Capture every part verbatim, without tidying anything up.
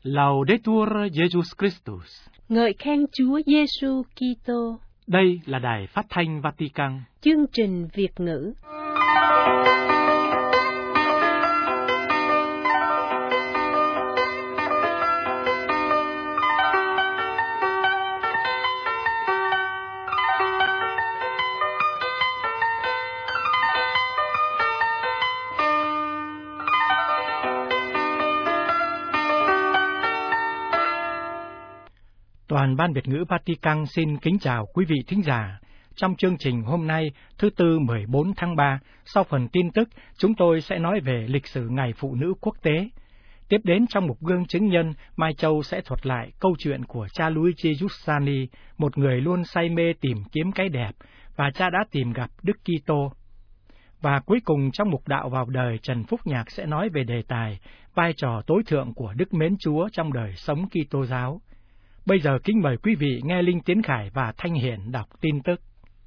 Laudetur Jesus Christus. Ngợi khen Chúa Giêsu Kitô. Đây là đài phát thanh Vatican. Chương trình Việt ngữ. Toàn ban Việt ngữ Vatican xin kính chào quý vị thính giả. Trong chương trình hôm nay, thứ Tư mười bốn tháng ba, sau phần tin tức, chúng tôi sẽ nói về lịch sử Ngày Phụ nữ Quốc tế. Tiếp đến trong mục gương chứng nhân, Mai Châu sẽ thuật lại câu chuyện của cha Luigi Giussani, một người luôn say mê tìm kiếm cái đẹp, và cha đã tìm gặp Đức Kitô. Và cuối cùng trong mục đạo vào đời, Trần Phúc Nhạc sẽ nói về đề tài vai trò tối thượng của Đức Mến Chúa trong đời sống Kitô giáo. Bây giờ kính mời quý vị nghe Linh Tiến Khải và Thanh Hiển đọc tin tức.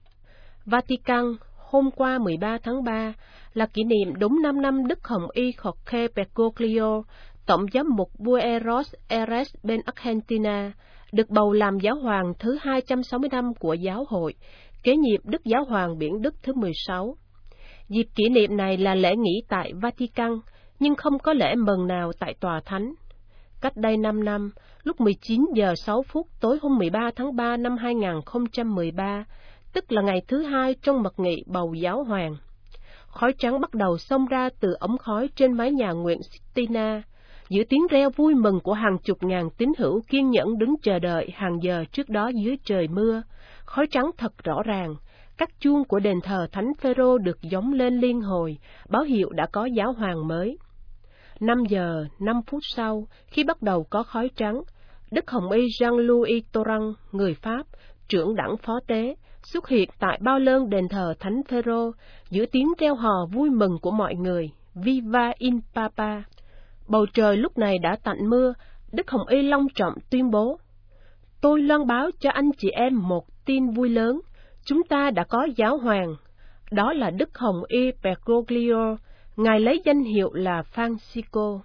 Vatican, hôm qua mười ba tháng ba là kỷ niệm đúng năm năm Đức Hồng Y Jorge Bergoglio, Tổng giám mục Buenos Aires bên Argentina, được bầu làm giáo hoàng thứ hai trăm sáu mươi lăm của giáo hội, kế nhiệm Đức Giáo hoàng Biển Đức thứ mười sáu. Dịp kỷ niệm này là lễ nghỉ tại Vatican, nhưng không có lễ mừng nào tại Tòa Thánh. Cách đây năm năm, lúc mười chín giờ sáu phút tối hôm mười ba tháng ba năm hai nghìn không trăm mười ba, tức là ngày thứ hai trong mật nghị bầu giáo hoàng, khói trắng bắt đầu xông ra từ ống khói trên mái nhà nguyện Sistina, giữa tiếng reo vui mừng của hàng chục ngàn tín hữu kiên nhẫn đứng chờ đợi hàng giờ trước đó dưới trời mưa. Khói trắng thật rõ ràng, các chuông của đền thờ Thánh Phêrô được gióng lên liên hồi, báo hiệu đã có giáo hoàng mới. Năm giờ, năm phút sau, khi bắt đầu có khói trắng, Đức Hồng Y Jean-Louis Torrent, người Pháp, trưởng đảng phó tế, xuất hiện tại bao lơn đền thờ Thánh Phêrô, giữa tiếng reo hò vui mừng của mọi người, Viva in Papa. Bầu trời lúc này đã tạnh mưa, Đức Hồng Y long trọng tuyên bố: Tôi loan báo cho anh chị em một tin vui lớn, chúng ta đã có giáo hoàng, đó là Đức Hồng Y Bergoglio. Ngài lấy danh hiệu là Francisco.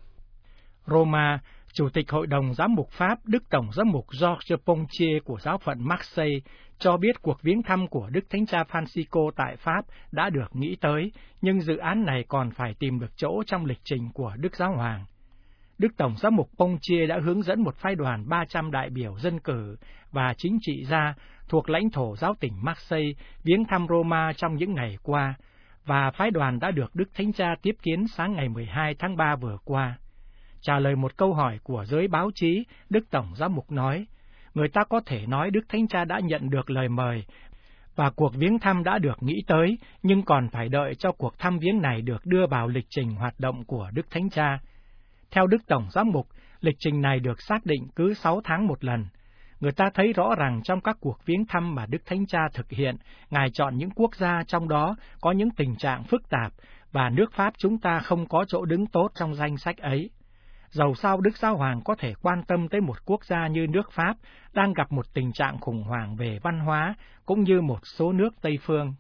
Roma, Chủ tịch Hội đồng Giám mục Pháp Đức Tổng Giám mục Georges Pontier của giáo phận Marseille cho biết cuộc viếng thăm của Đức Thánh cha Francisco tại Pháp đã được nghĩ tới, nhưng dự án này còn phải tìm được chỗ trong lịch trình của Đức Giáo Hoàng. Đức Tổng Giám mục Pontier đã hướng dẫn một phái đoàn ba trăm đại biểu dân cử và chính trị gia thuộc lãnh thổ giáo tỉnh Marseille viếng thăm Roma trong những ngày qua, và phái đoàn đã được Đức Thánh Cha tiếp kiến sáng ngày mười hai tháng ba vừa qua. Trả lời một câu hỏi của giới báo chí, Đức Tổng Giám mục nói, người ta có thể nói Đức Thánh Cha đã nhận được lời mời, và cuộc viếng thăm đã được nghĩ tới, nhưng còn phải đợi cho cuộc thăm viếng này được đưa vào lịch trình hoạt động của Đức Thánh Cha. Theo Đức Tổng Giám mục, lịch trình này được xác định cứ sáu tháng một lần. Người ta thấy rõ rằng trong các cuộc viếng thăm mà Đức Thánh Cha thực hiện, Ngài chọn những quốc gia trong đó có những tình trạng phức tạp, và nước Pháp chúng ta không có chỗ đứng tốt trong danh sách ấy. Dầu sao Đức Giáo Hoàng có thể quan tâm tới một quốc gia như nước Pháp, đang gặp một tình trạng khủng hoảng về văn hóa, cũng như một số nước Tây phương.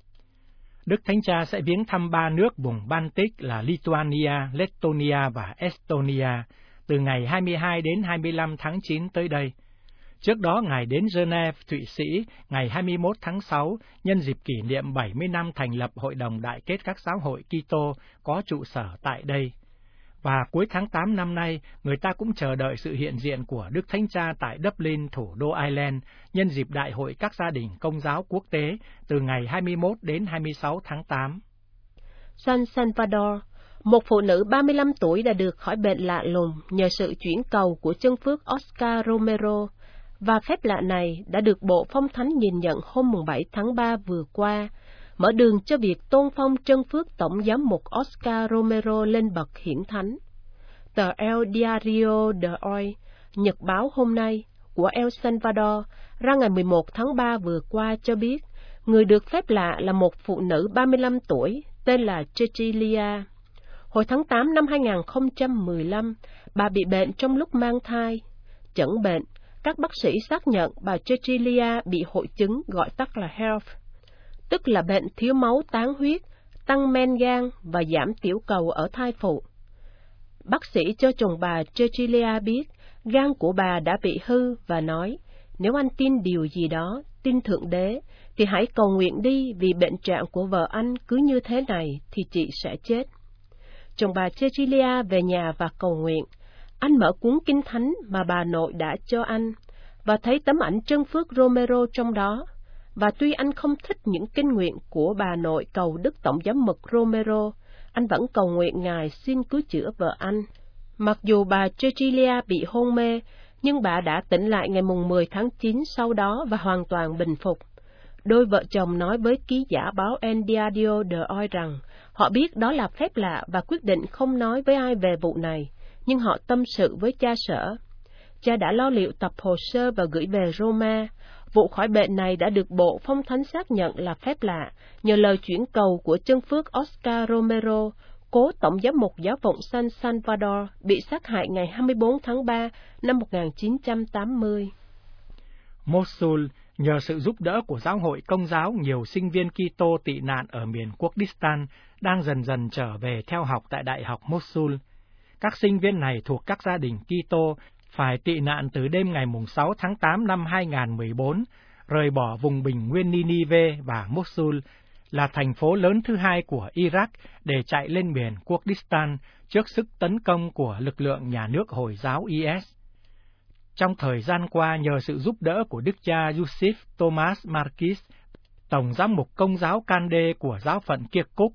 Đức Thánh Cha sẽ viếng thăm ba nước vùng Baltic là Lithuania, Estonia và Estonia, từ ngày hai mươi hai đến hai mươi lăm tháng chín tới đây. Trước đó, Ngài đến Geneva, Thụy Sĩ, ngày hai mươi mốt tháng sáu, nhân dịp kỷ niệm bảy mươi năm thành lập Hội đồng Đại kết các giáo hội Kitô có trụ sở tại đây. Và cuối tháng tám năm nay, người ta cũng chờ đợi sự hiện diện của Đức Thánh Cha tại Dublin, thủ đô Ireland, nhân dịp Đại hội các gia đình Công giáo quốc tế từ ngày hai mươi mốt đến hai mươi sáu tháng tám. San Salvador, một phụ nữ ba mươi lăm tuổi đã được khỏi bệnh lạ lùng nhờ sự chuyển cầu của chân phước Oscar Romero, và phép lạ này đã được Bộ Phong Thánh nhìn nhận hôm bảy tháng ba vừa qua, mở đường cho việc tôn phong chân phước Tổng giám mục Oscar Romero lên bậc hiển thánh. Tờ El Diario de Hoy, nhật báo hôm nay của El Salvador, ra ngày mười một tháng ba vừa qua cho biết, người được phép lạ là một phụ nữ ba mươi lăm tuổi, tên là Cecilia. Hồi tháng tám năm hai nghìn không trăm mười lăm, bà bị bệnh trong lúc mang thai. Chẩn bệnh, các bác sĩ xác nhận bà Cecilia bị hội chứng gọi tắt là H E A L T, tức là bệnh thiếu máu tán huyết, tăng men gan và giảm tiểu cầu ở thai phụ. bác sĩ cho chồng bà Cecilia biết gan của bà đã bị hư và nói, nếu anh tin điều gì đó, tin Thượng Đế, thì hãy cầu nguyện đi vì bệnh trạng của vợ anh cứ như thế này thì chị sẽ chết. Chồng bà Cecilia về nhà và cầu nguyện. Anh mở cuốn Kinh Thánh mà bà nội đã cho anh, và thấy tấm ảnh chân phước Romero trong đó. Và tuy anh không thích những kinh nguyện của bà nội cầu Đức Tổng giám mục Romero, anh vẫn cầu nguyện Ngài xin cứu chữa vợ anh. Mặc dù bà Cecilia bị hôn mê, nhưng bà đã tỉnh lại ngày mười tháng chín sau đó và hoàn toàn bình phục. Đôi vợ chồng nói với ký giả báo El Diario de Hoy rằng họ biết đó là phép lạ và quyết định không nói với ai về vụ này, nhưng họ tâm sự với cha sở. Cha đã lo liệu tập hồ sơ và gửi về Roma. Vụ khỏi bệnh này đã được Bộ Phong Thánh xác nhận là phép lạ nhờ lời chuyển cầu của chân phước Oscar Romero, cố tổng giám mục giáo phận San Salvador, bị sát hại ngày hai mươi bốn tháng ba năm một nghìn chín trăm tám mươi. Mosul, nhờ sự giúp đỡ của giáo hội Công giáo, nhiều sinh viên Kitô tị nạn ở miền Kurdistan đang dần dần trở về theo học tại Đại học Mosul. Các sinh viên này thuộc các gia đình Kitô phải tị nạn từ đêm ngày sáu tháng tám năm hai nghìn không trăm mười bốn, rời bỏ vùng bình nguyên Ninive và Mosul, là thành phố lớn thứ hai của Iraq, để chạy lên miền Kurdistan trước sức tấn công của lực lượng nhà nước Hồi giáo i ét. Trong thời gian qua, nhờ sự giúp đỡ của Đức cha Yusuf Thomas Marquis, Tổng giám mục Công giáo Kande của giáo phận Kirkuk,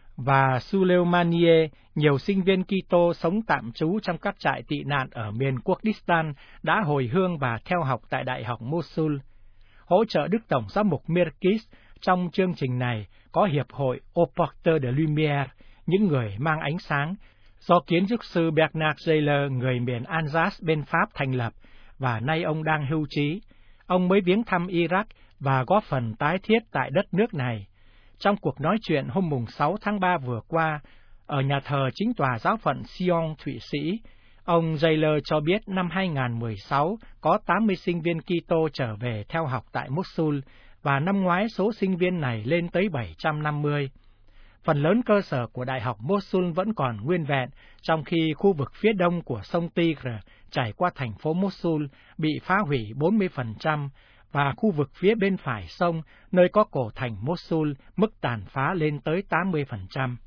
và Suleimanie, nhiều sinh viên Kitô sống tạm trú trong các trại tị nạn ở miền Kurdistan đã hồi hương và theo học tại Đại học Mosul. Hỗ trợ Đức Tổng giám mục Marquis trong chương trình này có Hiệp hội Aux Porteurs de Lumière, những người mang ánh sáng, do kiến trúc sư Bernard Zeller, người miền Alsace bên Pháp thành lập, và nay ông đang hưu trí. Ông mới viếng thăm Iraq và góp phần tái thiết tại đất nước này. Trong cuộc nói chuyện hôm sáu tháng ba vừa qua, ở nhà thờ chính tòa giáo phận Sion, Thụy Sĩ, ông Zeller cho biết năm hai nghìn không trăm mười sáu có tám mươi sinh viên Kitô trở về theo học tại Mosul, và năm ngoái số sinh viên này lên tới bảy trăm năm mươi. Phần lớn cơ sở của Đại học Mosul vẫn còn nguyên vẹn, trong khi khu vực phía đông của sông Tigre chảy qua thành phố Mosul bị phá hủy bốn mươi phần trăm, và khu vực phía bên phải sông, nơi có cổ thành Mosul, mức tàn phá lên tới tám mươi phần trăm.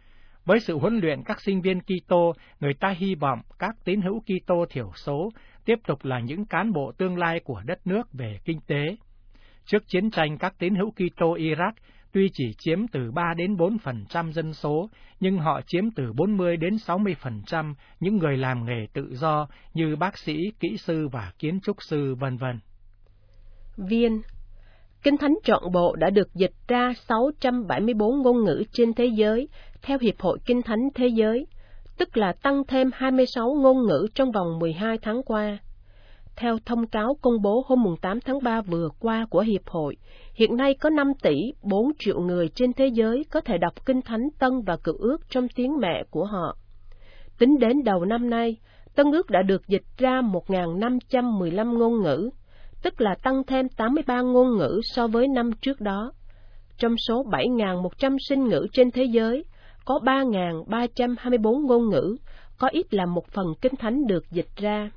Với sự huấn luyện các sinh viên Kitô, người ta hy vọng các tín hữu Kitô thiểu số tiếp tục là những cán bộ tương lai của đất nước về kinh tế. Trước chiến tranh, các tín hữu Kitô Iraq tuy chỉ chiếm từ ba đến bốn phần trăm dân số, nhưng họ chiếm từ bốn mươi đến sáu mươi phần trăm những người làm nghề tự do như bác sĩ, kỹ sư và kiến trúc sư, vân vân. Viên. Kinh Thánh trọn bộ đã được dịch ra sáu trăm bảy mươi bốn ngôn ngữ trên thế giới theo Hiệp hội Kinh Thánh Thế giới, tức là tăng thêm hai mươi sáu ngôn ngữ trong vòng mười hai tháng qua. Theo thông cáo công bố hôm tám tháng ba vừa qua của Hiệp hội, hiện nay có năm tỷ bốn triệu người trên thế giới có thể đọc Kinh Thánh Tân và Cựu Ước trong tiếng mẹ của họ. Tính đến đầu năm nay, Tân Ước đã được dịch ra một nghìn năm trăm mười lăm ngôn ngữ, tức là tăng thêm tám mươi ba ngôn ngữ so với năm trước đó. Trong số bảy nghìn một trăm sinh ngữ trên thế giới, có ba nghìn ba trăm hai mươi bốn ngôn ngữ, có ít là một phần Kinh Thánh được dịch ra.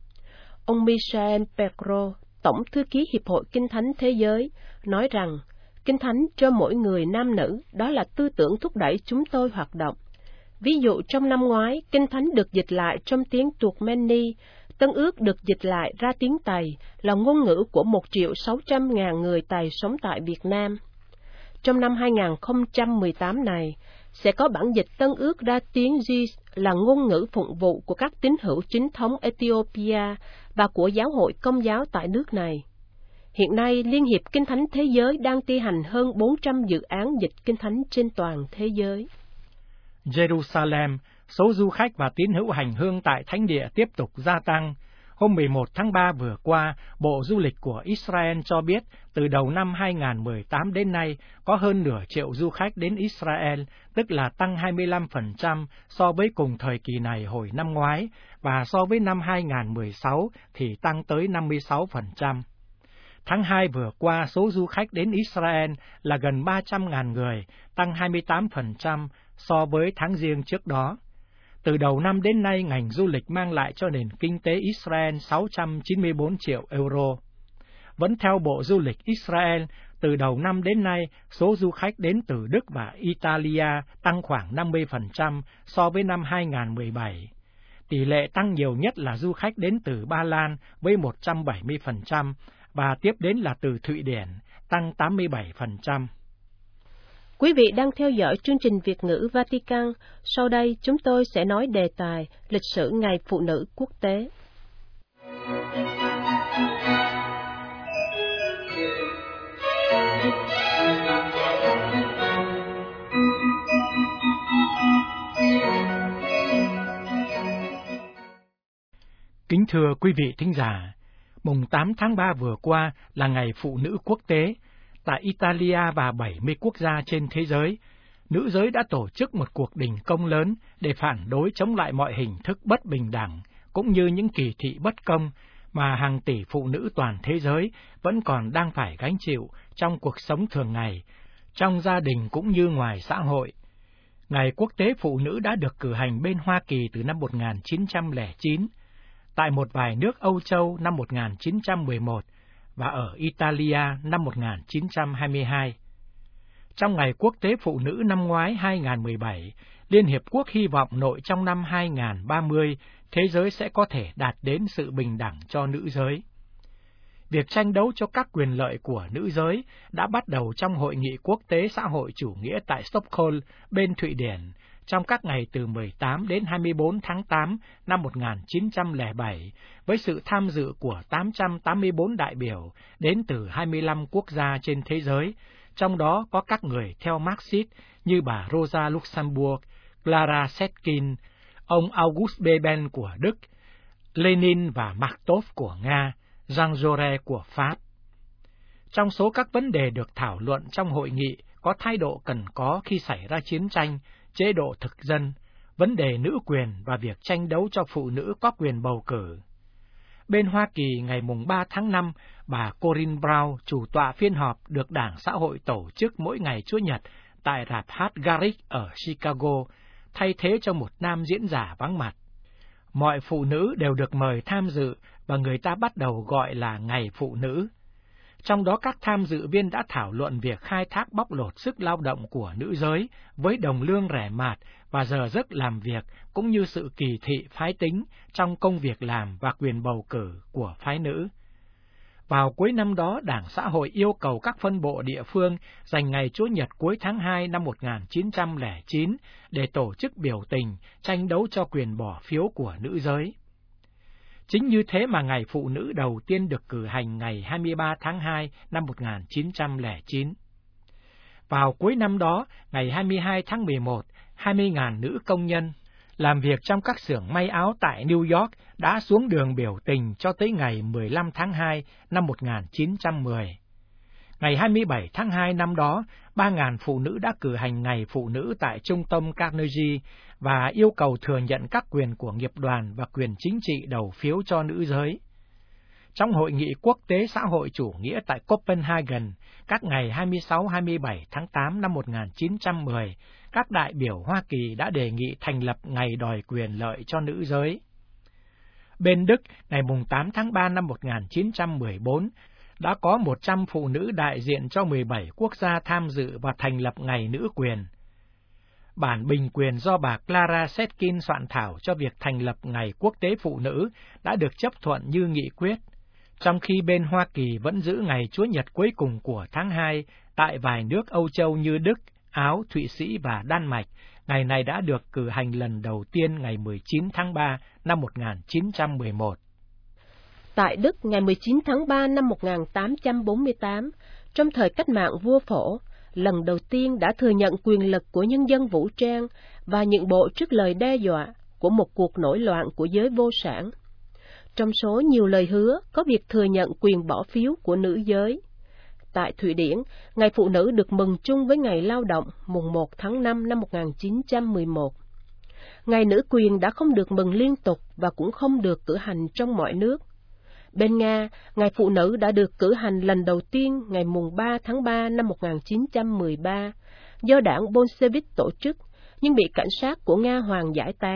Ông Michel Pecro, Tổng Thư ký Hiệp hội Kinh Thánh Thế giới, nói rằng, Kinh Thánh cho mỗi người nam nữ, đó là tư tưởng thúc đẩy chúng tôi hoạt động. Ví dụ trong năm ngoái, Kinh Thánh được dịch lại trong tiếng Turkmeni, Tân Ước được dịch lại ra tiếng Tày, là ngôn ngữ của một triệu sáu trăm ngàn người Tày sống tại Việt Nam. Trong năm hai nghìn không trăm mười tám này, sẽ có bản dịch Tân Ước ra tiếng Ge'ez, là ngôn ngữ phụng vụ của các tín hữu chính thống Ethiopia và của giáo hội Công giáo tại nước này. Hiện nay, Liên hiệp Kinh Thánh Thế giới đang thi hành hơn bốn trăm dự án dịch Kinh Thánh trên toàn thế giới. Jerusalem, số du khách và tín hữu hành hương tại Thánh địa tiếp tục gia tăng. Hôm mười một tháng ba vừa qua, Bộ Du lịch của Israel cho biết từ đầu năm hai nghìn không trăm mười tám đến nay có hơn nửa triệu du khách đến Israel, tức là tăng hai mươi lăm phần trăm so với cùng thời kỳ này hồi năm ngoái, và so với năm hai nghìn không trăm mười sáu thì tăng tới năm mươi sáu phần trăm. Tháng hai vừa qua, số du khách đến Israel là gần ba trăm nghìn người, tăng hai mươi tám phần trăm so với tháng giêng trước đó. Từ đầu năm đến nay, ngành du lịch mang lại cho nền kinh tế Israel sáu trăm chín mươi bốn triệu euro. Vẫn theo Bộ Du lịch Israel, từ đầu năm đến nay, số du khách đến từ Đức và Italia tăng khoảng năm mươi phần trăm so với năm hai nghìn không trăm mười bảy. Tỷ lệ tăng nhiều nhất là du khách đến từ Ba Lan với một trăm bảy mươi phần trăm và tiếp đến là từ Thụy Điển, tăng tám mươi bảy phần trăm. Quý vị đang theo dõi chương trình Việt ngữ Vatican. Sau đây chúng tôi sẽ nói đề tài lịch sử Ngày Phụ nữ Quốc tế. Kính thưa quý vị thính giả, mùng tám tháng ba vừa qua là Ngày Phụ nữ Quốc tế. Tại Italia và bảy mươi quốc gia trên thế giới, nữ giới đã tổ chức một cuộc đình công lớn để phản đối chống lại mọi hình thức bất bình đẳng, cũng như những kỳ thị bất công mà hàng tỷ phụ nữ toàn thế giới vẫn còn đang phải gánh chịu trong cuộc sống thường ngày, trong gia đình cũng như ngoài xã hội. Ngày Quốc tế Phụ nữ đã được cử hành bên Hoa Kỳ từ năm một nghìn chín trăm lẻ chín, tại một vài nước Âu Châu năm một nghìn chín trăm mười một và ở Italia năm một nghìn chín trăm hai mươi hai. Trong Ngày Quốc tế Phụ nữ năm ngoái hai nghìn không trăm mười bảy, Liên Hiệp Quốc hy vọng nội trong năm hai nghìn không trăm ba mươi, thế giới sẽ có thể đạt đến sự bình đẳng cho nữ giới. Việc tranh đấu cho các quyền lợi của nữ giới đã bắt đầu trong Hội nghị Quốc tế Xã hội Chủ nghĩa tại Stockholm, bên Thụy Điển, trong các ngày từ mười tám đến hai mươi bốn tháng tám năm một nghìn chín trăm lẻ bảy, với sự tham dự của tám trăm tám mươi bốn đại biểu đến từ hai mươi lăm quốc gia trên thế giới, trong đó có các người theo Marxist như bà Rosa Luxemburg, Clara Zetkin, ông August Bebel của Đức, Lenin và Markov của Nga, Jean Jaurès của Pháp. Trong số các vấn đề được thảo luận trong hội nghị có thái độ cần có khi xảy ra chiến tranh, chế độ thực dân, vấn đề nữ quyền và việc tranh đấu cho phụ nữ có quyền bầu cử. Bên Hoa Kỳ ngày mùng ba tháng năm, bà Corinne Brown, chủ tọa phiên họp được Đảng Xã hội tổ chức mỗi ngày Chủ nhật tại rạp hát Garrick ở Chicago, thay thế cho một nam diễn giả vắng mặt. Mọi phụ nữ đều được mời tham dự và người ta bắt đầu gọi là Ngày Phụ nữ. Trong đó các tham dự viên đã thảo luận việc khai thác bóc lột sức lao động của nữ giới với đồng lương rẻ mạt và giờ giấc làm việc, cũng như sự kỳ thị phái tính trong công việc làm và quyền bầu cử của phái nữ. Vào cuối năm đó, Đảng Xã hội yêu cầu các phân bộ địa phương dành ngày Chủ nhật cuối tháng hai năm một nghìn chín trăm lẻ chín để tổ chức biểu tình, tranh đấu cho quyền bỏ phiếu của nữ giới. Chính như thế mà Ngày Phụ nữ đầu tiên được cử hành ngày hai mươi ba tháng hai năm một nghìn chín trăm lẻ chín. Vào cuối năm đó, ngày hai mươi hai tháng mười một, hai mươi nghìn nữ công nhân làm việc trong các xưởng may áo tại New York đã xuống đường biểu tình cho tới ngày mười lăm tháng hai năm một nghìn chín trăm mười. Ngày hai mươi bảy tháng hai năm đó, ba nghìn phụ nữ đã cử hành Ngày Phụ nữ tại Trung tâm Carnegie và yêu cầu thừa nhận các quyền của nghiệp đoàn và quyền chính trị đầu phiếu cho nữ giới. Trong Hội nghị Quốc tế Xã hội Chủ nghĩa tại Copenhagen, các ngày hai mươi sáu đến hai mươi bảy tháng tám năm một nghìn chín trăm mười, các đại biểu Hoa Kỳ đã đề nghị thành lập Ngày đòi quyền lợi cho nữ giới. Bên Đức, ngày tám tháng ba năm một nghìn chín trăm mười bốn, đã có một trăm phụ nữ đại diện cho mười bảy quốc gia tham dự và thành lập Ngày Nữ quyền. Bản bình quyền do bà Clara Zetkin soạn thảo cho việc thành lập Ngày Quốc tế Phụ nữ đã được chấp thuận như nghị quyết, trong khi bên Hoa Kỳ vẫn giữ ngày Chủ nhật cuối cùng của tháng hai tại vài nước Âu Châu như Đức, Áo, Thụy Sĩ và Đan Mạch. Ngày này đã được cử hành lần đầu tiên ngày mười chín tháng ba năm một nghìn chín trăm mười một. Tại Đức, ngày mười chín tháng ba năm một nghìn tám trăm bốn mươi tám, trong thời cách mạng vua Phổ, lần đầu tiên đã thừa nhận quyền lực của nhân dân vũ trang và nhượng bộ trước lời đe dọa của một cuộc nổi loạn của giới vô sản. Trong số nhiều lời hứa có việc thừa nhận quyền bỏ phiếu của nữ giới. Tại Thụy Điển, Ngày Phụ nữ được mừng chung với Ngày Lao động mùng một tháng năm năm một nghìn chín trăm mười một. Ngày nữ quyền đã không được mừng liên tục và cũng không được cử hành trong mọi nước. Bên Nga, Ngày Phụ nữ đã được cử hành lần đầu tiên ngày mùng ba tháng ba năm một nghìn chín trăm mười ba do đảng Bolshevik tổ chức, nhưng bị cảnh sát của Nga Hoàng giải tán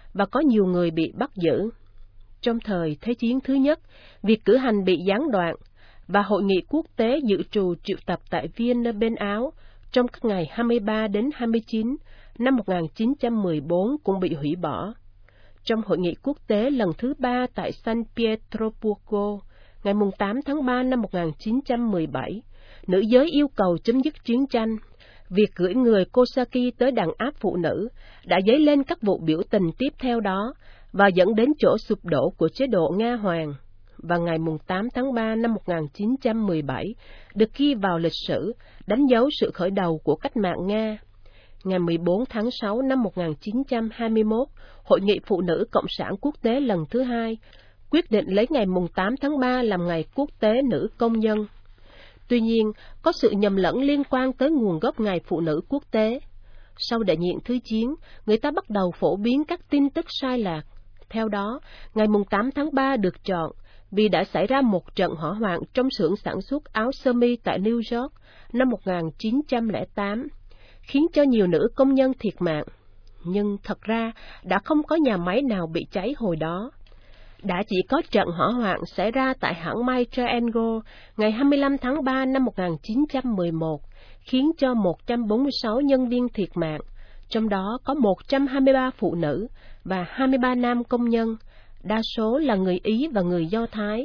và có nhiều người bị bắt giữ. Trong thời Thế chiến thứ nhất, việc cử hành bị gián đoạn, và hội nghị quốc tế dự trù triệu tập tại Vienna bên Áo trong các ngày hai mươi ba đến hai mươi chín năm một nghìn chín trăm mười bốn cũng bị hủy bỏ. Trong hội nghị quốc tế lần thứ ba tại San Pietroburgo, ngày tám tháng ba năm một nghìn chín trăm mười bảy, nữ giới yêu cầu chấm dứt chiến tranh. Việc gửi người Kosaki tới đàn áp phụ nữ đã dấy lên các vụ biểu tình tiếp theo đó và dẫn đến chỗ sụp đổ của chế độ Nga Hoàng. Và ngày tám tháng ba năm một nghìn chín trăm mười bảy được ghi vào lịch sử, đánh dấu sự khởi đầu của cách mạng Nga. Ngày mười bốn tháng sáu năm một nghìn chín trăm hai mươi mốt, Hội nghị Phụ nữ Cộng sản Quốc tế lần thứ hai quyết định lấy ngày tám tháng ba làm ngày quốc tế nữ công nhân. Tuy nhiên, có sự nhầm lẫn liên quan tới nguồn gốc Ngày Phụ nữ Quốc tế. Sau đại diện Thứ chiến, người ta bắt đầu phổ biến các tin tức sai lạc. Theo đó, ngày tám tháng ba được chọn vì đã xảy ra một trận hỏa hoạn trong xưởng sản xuất áo sơ mi tại New York năm một nghìn chín trăm lẻ tám, khiến cho nhiều nữ công nhân thiệt mạng. Nhưng thật ra đã không có nhà máy nào bị cháy hồi đó. Đã chỉ có trận hỏa hoạn xảy ra tại hãng may Triangle ngày hai mươi lăm tháng ba năm một nghìn chín trăm mười một, khiến cho một trăm bốn mươi sáu nhân viên thiệt mạng, trong đó có một trăm hai mươi ba phụ nữ và hai mươi ba nam công nhân, đa số là người Ý và người Do Thái.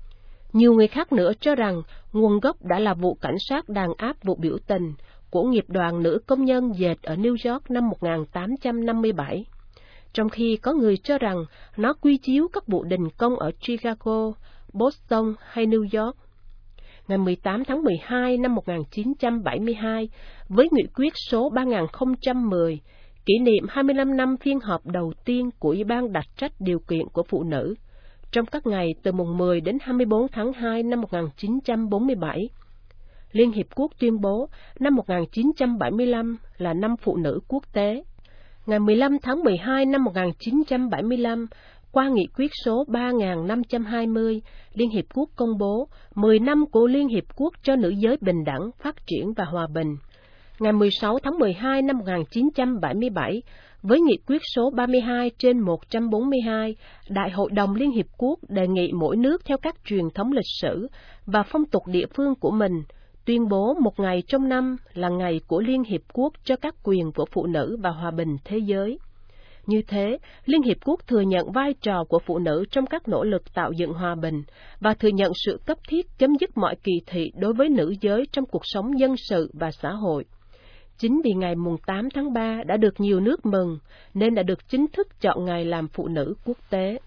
Nhiều người khác nữa cho rằng nguồn gốc đã là vụ cảnh sát đàn áp vụ biểu tình của nghiệp đoàn nữ công nhân dệt ở New York năm một nghìn tám trăm năm mươi bảy, trong khi có người cho rằng nó quy chiếu các vụ đình công ở Chicago, Boston hay New York. Ngày mười tám tháng mười hai năm một nghìn chín trăm bảy mươi hai, với nghị quyết số ba nghìn không trăm mười, kỷ niệm hai mươi lăm năm phiên họp đầu tiên của Ủy ban đặc trách điều kiện của phụ nữ, trong các ngày từ mùng mười đến hai mươi bốn tháng hai năm một nghìn chín trăm bốn mươi bảy, Liên Hiệp Quốc tuyên bố năm một nghìn chín trăm bảy mươi lăm là năm phụ nữ quốc tế. Ngày mười lăm tháng mười hai năm một nghìn chín trăm bảy mươi lăm, qua nghị quyết số ba nghìn năm trăm hai mươi, Liên Hiệp Quốc công bố mười năm của Liên Hiệp Quốc cho nữ giới bình đẳng, phát triển và hòa bình. Ngày mười sáu tháng mười hai năm một nghìn chín trăm bảy mươi bảy, với nghị quyết số ba mươi hai trên một trăm bốn mươi hai, Đại hội đồng Liên Hiệp Quốc đề nghị mỗi nước theo các truyền thống lịch sử và phong tục địa phương của mình, tuyên bố một ngày trong năm là ngày của Liên Hiệp Quốc cho các quyền của phụ nữ và hòa bình thế giới. Như thế, Liên Hiệp Quốc thừa nhận vai trò của phụ nữ trong các nỗ lực tạo dựng hòa bình và thừa nhận sự cấp thiết chấm dứt mọi kỳ thị đối với nữ giới trong cuộc sống dân sự và xã hội. Chính vì ngày tám tháng ba đã được nhiều nước mừng, nên đã được chính thức chọn ngày làm phụ nữ quốc tế.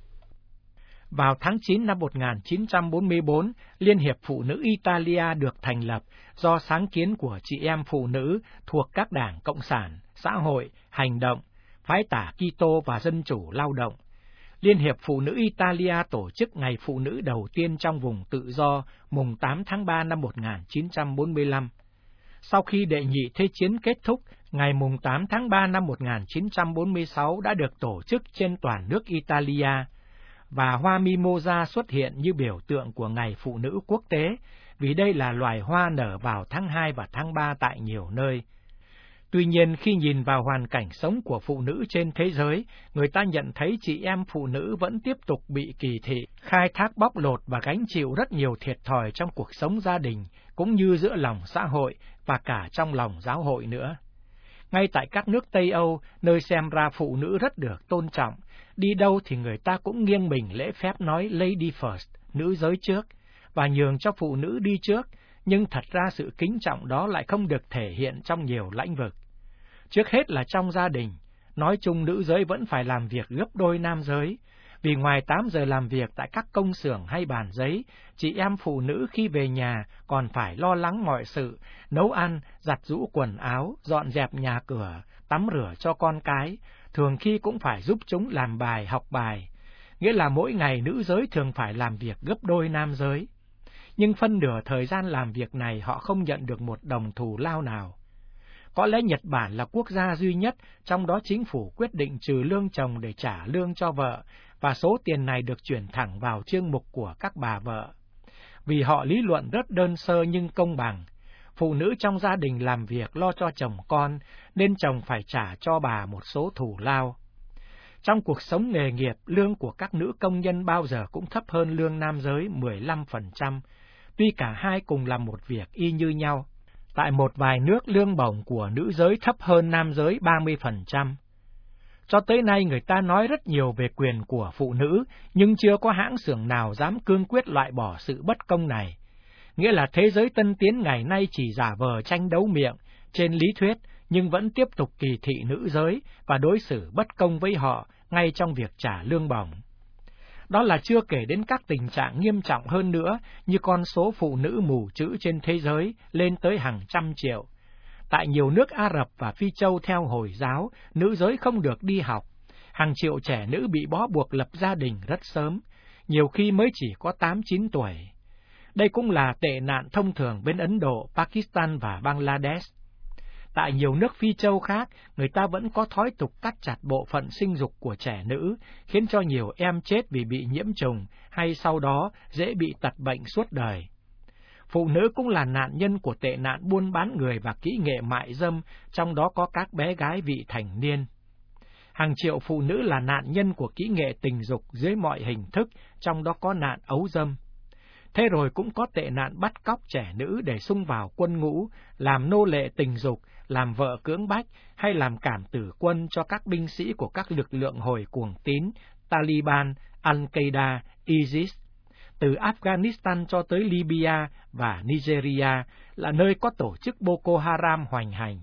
Vào tháng chín năm một nghìn chín trăm bốn mươi tư, Liên hiệp Phụ nữ Italia được thành lập do sáng kiến của chị em phụ nữ thuộc các đảng Cộng sản, Xã hội, Hành động, Phái tả Kitô và Dân chủ lao động. Liên hiệp Phụ nữ Italia tổ chức Ngày Phụ nữ đầu tiên trong vùng tự do mùng tám tháng ba năm một nghìn chín trăm bốn mươi lăm. Sau khi Đệ nhị Thế chiến kết thúc, ngày mùng tám tháng ba năm một nghìn chín trăm bốn mươi sáu đã được tổ chức trên toàn nước Italia, và hoa mimosa xuất hiện như biểu tượng của Ngày Phụ nữ quốc tế, vì đây là loài hoa nở vào tháng hai và tháng ba tại nhiều nơi. Tuy nhiên, khi nhìn vào hoàn cảnh sống của phụ nữ trên thế giới, người ta nhận thấy chị em phụ nữ vẫn tiếp tục bị kỳ thị, khai thác bóc lột và gánh chịu rất nhiều thiệt thòi trong cuộc sống gia đình, cũng như giữa lòng xã hội và cả trong lòng giáo hội nữa. Ngay tại các nước Tây Âu, nơi xem ra phụ nữ rất được tôn trọng, đi đâu thì người ta cũng nghiêng mình lễ phép nói lady first, nữ giới trước, và nhường cho phụ nữ đi trước, nhưng thật ra sự kính trọng đó lại không được thể hiện trong nhiều lĩnh vực. Trước hết là trong gia đình, nói chung nữ giới vẫn phải làm việc gấp đôi nam giới, vì ngoài tám giờ làm việc tại các công xưởng hay bàn giấy, chị em phụ nữ khi về nhà còn phải lo lắng mọi sự, nấu ăn, giặt giũ quần áo, dọn dẹp nhà cửa, tắm rửa cho con cái, thường khi cũng phải giúp chúng làm bài, học bài. Nghĩa là mỗi ngày nữ giới thường phải làm việc gấp đôi nam giới. Nhưng phân nửa thời gian làm việc này họ không nhận được một đồng thù lao nào. Có lẽ Nhật Bản là quốc gia duy nhất, trong đó chính phủ quyết định trừ lương chồng để trả lương cho vợ, và số tiền này được chuyển thẳng vào chương mục của các bà vợ. Vì họ lý luận rất đơn sơ nhưng công bằng. Phụ nữ trong gia đình làm việc lo cho chồng con, nên chồng phải trả cho bà một số thù lao. Trong cuộc sống nghề nghiệp, lương của các nữ công nhân bao giờ cũng thấp hơn lương nam giới mười lăm phần trăm, tuy cả hai cùng làm một việc y như nhau. Tại một vài nước, lương bổng của nữ giới thấp hơn nam giới ba mươi phần trăm. Cho tới nay, người ta nói rất nhiều về quyền của phụ nữ, nhưng chưa có hãng xưởng nào dám cương quyết loại bỏ sự bất công này. Nghĩa là thế giới tân tiến ngày nay chỉ giả vờ tranh đấu miệng, trên lý thuyết, nhưng vẫn tiếp tục kỳ thị nữ giới và đối xử bất công với họ ngay trong việc trả lương bổng. Đó là chưa kể đến các tình trạng nghiêm trọng hơn nữa, như con số phụ nữ mù chữ trên thế giới lên tới hàng trăm triệu. Tại nhiều nước Ả Rập và Phi Châu theo Hồi giáo, nữ giới không được đi học. Hàng triệu trẻ nữ bị bó buộc lập gia đình rất sớm, nhiều khi mới chỉ có tám chín tuổi. Đây cũng là tệ nạn thông thường bên Ấn Độ, Pakistan và Bangladesh. Tại nhiều nước Phi Châu khác, người ta vẫn có thói tục cắt chặt bộ phận sinh dục của trẻ nữ, khiến cho nhiều em chết vì bị nhiễm trùng hay sau đó dễ bị tật bệnh suốt đời. Phụ nữ cũng là nạn nhân của tệ nạn buôn bán người và kỹ nghệ mại dâm, trong đó có các bé gái vị thành niên. Hàng triệu phụ nữ là nạn nhân của kỹ nghệ tình dục dưới mọi hình thức, trong đó có nạn ấu dâm. Thế rồi cũng có tệ nạn bắt cóc trẻ nữ để xung vào quân ngũ, làm nô lệ tình dục, làm vợ cưỡng bách hay làm cảm tử quân cho các binh sĩ của các lực lượng hồi cuồng tín, Taliban, Al-Qaeda, ISIS. Từ Afghanistan cho tới Libya và Nigeria là nơi có tổ chức Boko Haram hoành hành.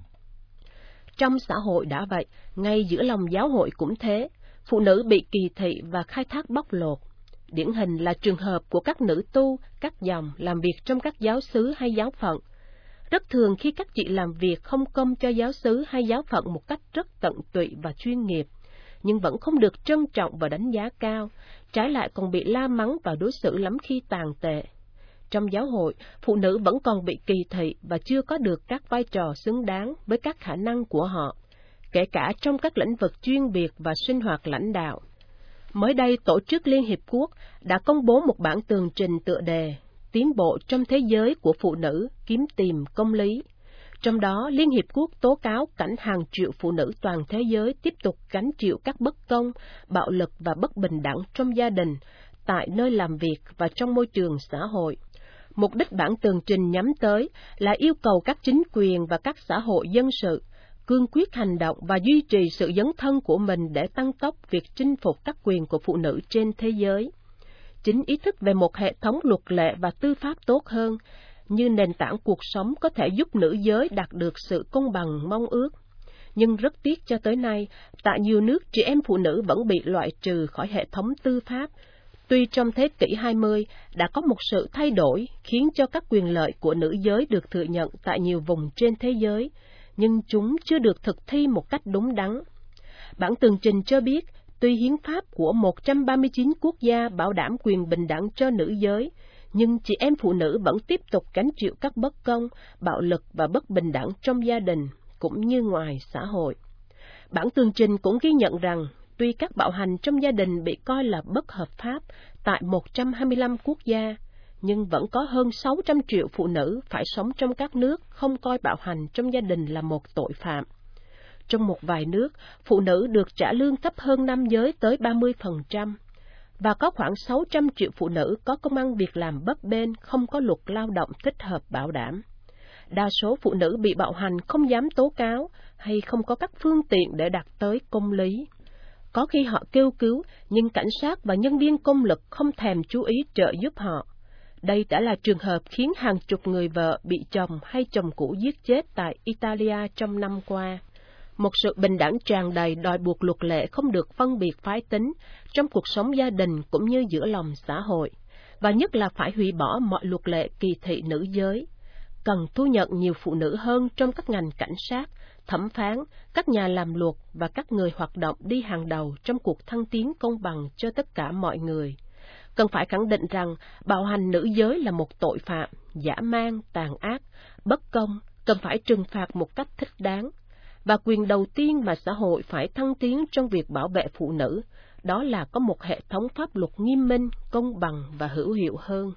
Trong xã hội đã vậy, ngay giữa lòng giáo hội cũng thế, phụ nữ bị kỳ thị và khai thác bóc lột. Điển hình là trường hợp của các nữ tu, các dòng làm việc trong các giáo xứ hay giáo phận. Rất thường khi các chị làm việc không công cho giáo xứ hay giáo phận một cách rất tận tụy và chuyên nghiệp, nhưng vẫn không được trân trọng và đánh giá cao, trái lại còn bị la mắng và đối xử lắm khi tàn tệ. Trong giáo hội, phụ nữ vẫn còn bị kỳ thị và chưa có được các vai trò xứng đáng với các khả năng của họ, kể cả trong các lĩnh vực chuyên biệt và sinh hoạt lãnh đạo. Mới đây, Tổ chức Liên Hiệp Quốc đã công bố một bản tường trình tựa đề Tiến bộ trong thế giới của phụ nữ kiếm tìm công lý. Trong đó, Liên Hiệp Quốc tố cáo cảnh hàng triệu phụ nữ toàn thế giới tiếp tục gánh chịu các bất công, bạo lực và bất bình đẳng trong gia đình, tại nơi làm việc và trong môi trường xã hội. Mục đích bản tường trình nhắm tới là yêu cầu các chính quyền và các xã hội dân sự cương quyết hành động và duy trì sự dấn thân của mình để tăng tốc việc chinh phục các quyền của phụ nữ trên thế giới. Chính ý thức về một hệ thống luật lệ và tư pháp tốt hơn, như nền tảng cuộc sống có thể giúp nữ giới đạt được sự công bằng mong ước. Nhưng rất tiếc cho tới nay, tại nhiều nước chị em phụ nữ vẫn bị loại trừ khỏi hệ thống tư pháp. Tuy trong thế kỷ hai mươi đã có một sự thay đổi khiến cho các quyền lợi của nữ giới được thừa nhận tại nhiều vùng trên thế giới, nhưng chúng chưa được thực thi một cách đúng đắn. Bản tường trình cho biết, tuy hiến pháp của một trăm ba mươi chín quốc gia bảo đảm quyền bình đẳng cho nữ giới, nhưng chị em phụ nữ vẫn tiếp tục gánh chịu các bất công, bạo lực và bất bình đẳng trong gia đình, cũng như ngoài xã hội. Bản tường trình cũng ghi nhận rằng, tuy các bạo hành trong gia đình bị coi là bất hợp pháp tại một trăm hai mươi lăm quốc gia, nhưng vẫn có hơn sáu trăm triệu phụ nữ phải sống trong các nước không coi bạo hành trong gia đình là một tội phạm. Trong một vài nước, phụ nữ được trả lương thấp hơn nam giới tới ba mươi phần trăm, và có khoảng sáu trăm triệu phụ nữ có công ăn việc làm bấp bênh, không có luật lao động thích hợp bảo đảm. Đa số phụ nữ bị bạo hành không dám tố cáo hay không có các phương tiện để đạt tới công lý. Có khi họ kêu cứu, nhưng cảnh sát và nhân viên công lực không thèm chú ý trợ giúp họ. Đây đã là trường hợp khiến hàng chục người vợ bị chồng hay chồng cũ giết chết tại Italia trong năm qua. Một sự bình đẳng tràn đầy đòi buộc luật lệ không được phân biệt phái tính trong cuộc sống gia đình cũng như giữa lòng xã hội, và nhất là phải hủy bỏ mọi luật lệ kỳ thị nữ giới. Cần thu nhận nhiều phụ nữ hơn trong các ngành cảnh sát, thẩm phán, các nhà làm luật và các người hoạt động đi hàng đầu trong cuộc thăng tiến công bằng cho tất cả mọi người. Cần phải khẳng định rằng bạo hành nữ giới là một tội phạm, dã man, tàn ác, bất công, cần phải trừng phạt một cách thích đáng. Và quyền đầu tiên mà xã hội phải thăng tiến trong việc bảo vệ phụ nữ, đó là có một hệ thống pháp luật nghiêm minh, công bằng và hữu hiệu hơn.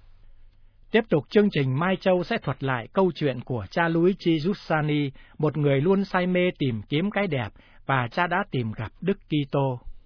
Tiếp tục chương trình, Mai Châu sẽ thuật lại câu chuyện của cha Luigi Giussani, một người luôn say mê tìm kiếm cái đẹp, và cha đã tìm gặp Đức Kitô.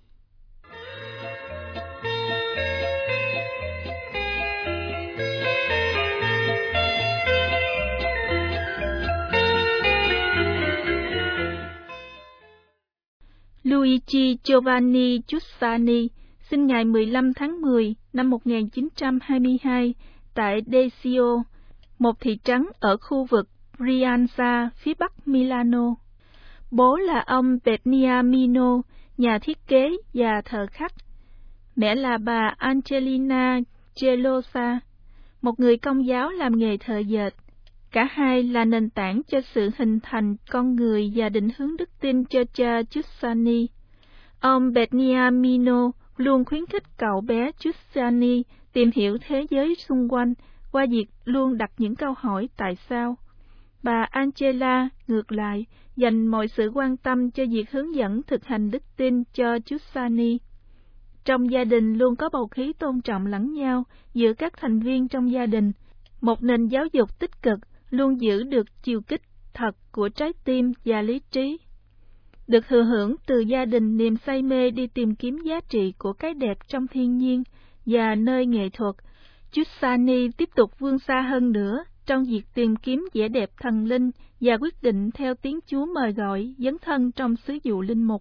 Luigi Giovanni Giussani, sinh ngày mười lăm tháng mười năm một nghìn chín trăm hai mươi hai tại Desio, một thị trấn ở khu vực Brianza, phía bắc Milano. Bố là ông Beniamino, nhà thiết kế và thợ khắc. Mẹ là bà Angelina Gelosa, một người Công giáo làm nghề thợ dệt. Cả hai là nền tảng cho sự hình thành con người và định hướng đức tin cho cha Giussani. Ông Beniamino luôn khuyến khích cậu bé Giussani tìm hiểu thế giới xung quanh qua việc luôn đặt những câu hỏi tại sao. Bà Angela, ngược lại, dành mọi sự quan tâm cho việc hướng dẫn thực hành đức tin cho Giussani. Trong gia đình luôn có bầu khí tôn trọng lẫn nhau giữa các thành viên trong gia đình. Một nền giáo dục tích cực luôn giữ được chiều kích thật của trái tim và lý trí. Được thừa hưởng từ gia đình niềm say mê đi tìm kiếm giá trị của cái đẹp trong thiên nhiên và nơi nghệ thuật, Giussani tiếp tục vươn xa hơn nữa trong việc tìm kiếm vẻ đẹp thần linh và quyết định theo tiếng Chúa mời gọi dấn thân trong sứ vụ linh mục.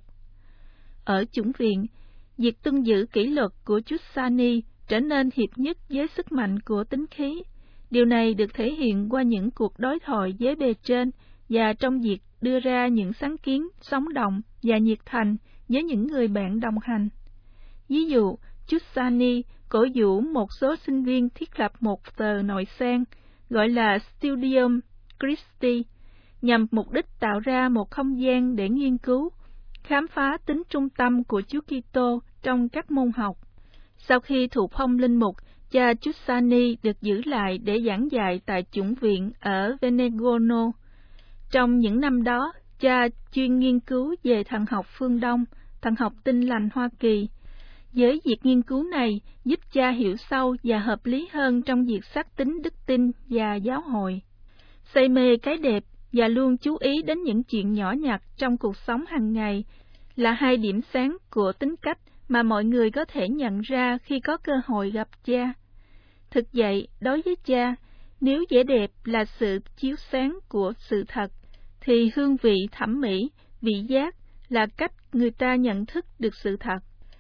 Ở chủng viện, việc tuân giữ kỷ luật của Giussani trở nên hiệp nhất với sức mạnh của tính khí. Điều này được thể hiện qua những cuộc đối thoại với bề trên và trong việc đưa ra những sáng kiến sống động và nhiệt thành với những người bạn đồng hành. Ví dụ, Giussani cổ vũ một số sinh viên thiết lập một tờ nội sen gọi là Studium Christi, nhằm mục đích tạo ra một không gian để nghiên cứu, khám phá tính trung tâm của Chúa Kitô trong các môn học. Sau khi thụ phong linh mục, cha Giussani được giữ lại để giảng dạy tại chủng viện ở Venegono. Trong những năm đó, cha chuyên nghiên cứu về thần học phương Đông, thần học Tin lành Hoa Kỳ. Với việc nghiên cứu này giúp cha hiểu sâu và hợp lý hơn trong việc xác tín đức tin và giáo hội. Say mê cái đẹp và luôn chú ý đến những chuyện nhỏ nhặt trong cuộc sống hàng ngày là hai điểm sáng của tính cách mà mọi người có thể nhận ra khi có cơ hội gặp cha. Thực vậy, đối với cha, nếu vẻ đẹp là sự chiếu sáng của sự thật, thì hương vị thẩm mỹ, vị giác là cách người ta nhận thức được sự thật.